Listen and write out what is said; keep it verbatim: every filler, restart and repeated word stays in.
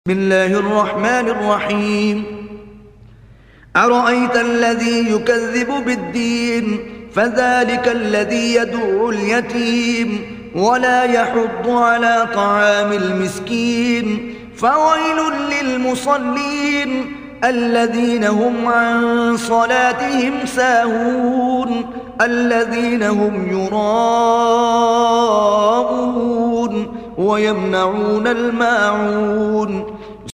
بسم الله الرحمن الرحيم. أرأيت الذي يكذب بالدين فذلك الذي يدعو اليتيم ولا يحض على طعام المسكين فويل للمصلين الذين هم عن صلاتهم ساهون الذين هم يراءون ويمنعون الماعون